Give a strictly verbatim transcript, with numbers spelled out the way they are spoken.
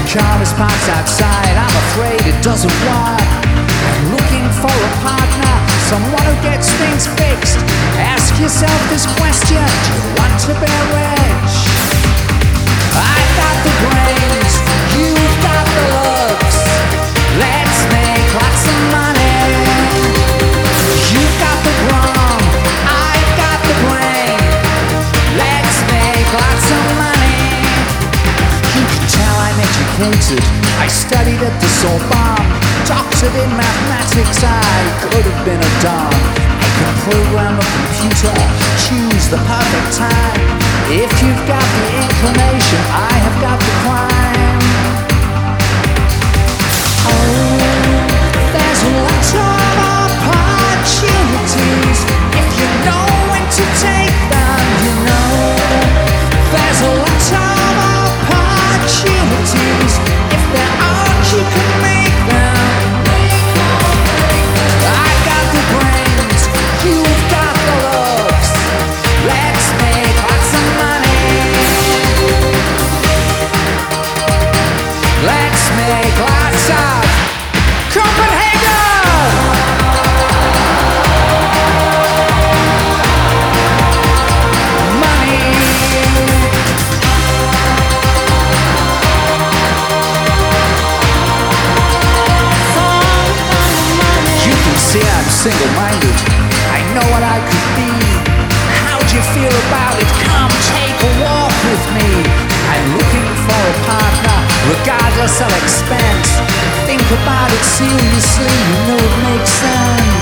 car is parked outside, I'm afraid it doesn't work. I'm looking for a partner, someone who gets things fixed. Ask yourself this question: do you want to be rich? I've got the brains, you've got the looks. Let's make lots of money. You've got the brawn, I've got the brain. Let's make lots of money. You can tell I'm educated, I studied at the Sorbonne. Doctored in mathematics, I could have been a don. I can program a computer, choose the perfect time. If you've got the inclination, I have got the crime. Oh, there's lots of opportunities if you know when to take them, you know. There's lots of opportunities. If there aren't, you can make them. I've got the brains, you've got the looks. Let's make lots of money. Let's make lots of Copenhagen! Money. You can see I'm single-minded, I know what I could be. How'd you feel about it? Come take a walk with me. I'm looking for a partner, regardless of expense. Think about it seriously, you know it makes sense.